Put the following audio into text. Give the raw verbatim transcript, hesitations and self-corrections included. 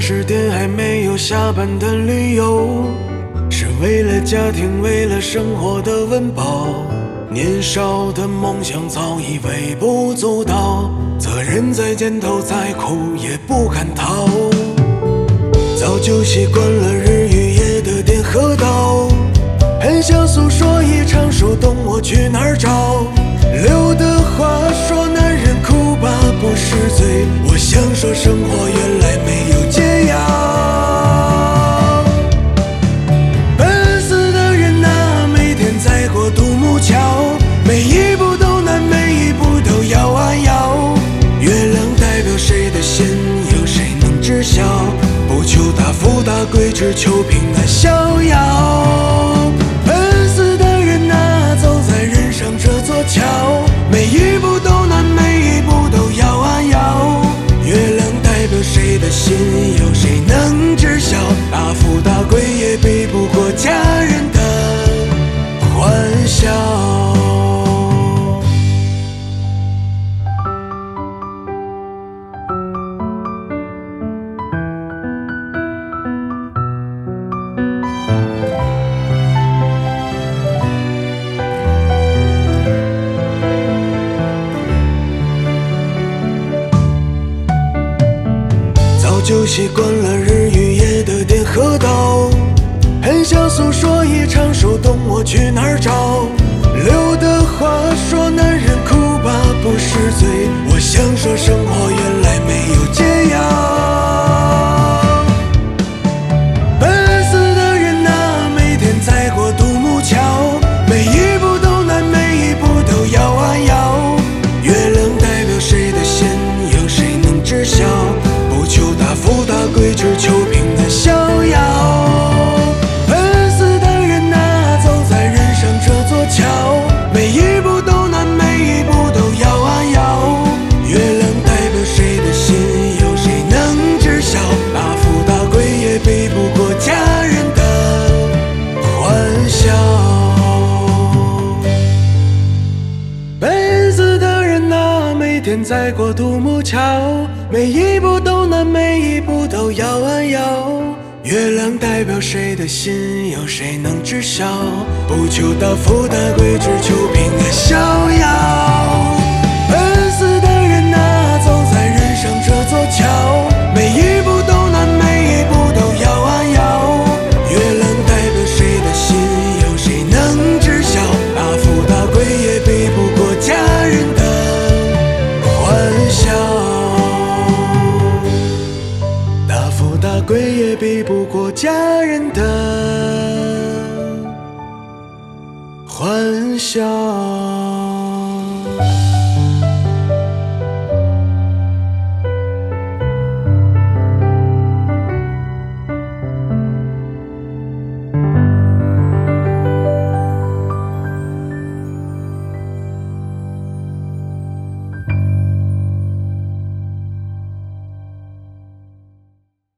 十点还没有下班的理由，是为了家庭，为了生活的温饱。年少的梦想早已微不足道，责任在肩头，再苦也不敢逃。早就习惯了日与夜的点和刀，很想诉说一场，说懂我去哪儿找。刘德华说男人哭吧不是罪，我想说生活原来没有解药。奔死的人啊，每天在过独木桥，每一步都难，每一步都摇啊摇。月亮代表谁的心，有谁能知晓？不求大富大贵，只求平安逍遥。奔死的人啊，走在人生这座桥，每一步都难，每一步都摇啊摇。月亮代表谁的心，有谁能知晓？大富大贵也比不过家人的欢笑。就习惯了日与夜的点和刀，很想诉说一场，说懂我去哪儿找。刘德华说男人哭吧不是罪，我想说生活原来没有解药。奔死的人啊，每天在过独木桥，每一步都难，每一步都摇啊摇。月亮代表谁的心，有谁能知晓？不求大富大贵，只求平安逍遥。奔死的人啊，走在人生这座桥，每一步都难，每一步都摇啊摇。月亮代表谁的心，有谁能知晓？大富大贵也比不过家人的欢笑。奔死的人啊，每天在过独木桥，每一步都难，每一步都摇啊摇。月亮代表谁的心，有谁能知晓？不求大富大贵，只求平安逍遥。奔死的人啊，走在人生这座桥，每一步都难，每一步都摇啊摇。月亮代表谁的心，有谁能知晓？大富大贵也比不过家人的欢笑。大富大贵也比不过家人的欢笑。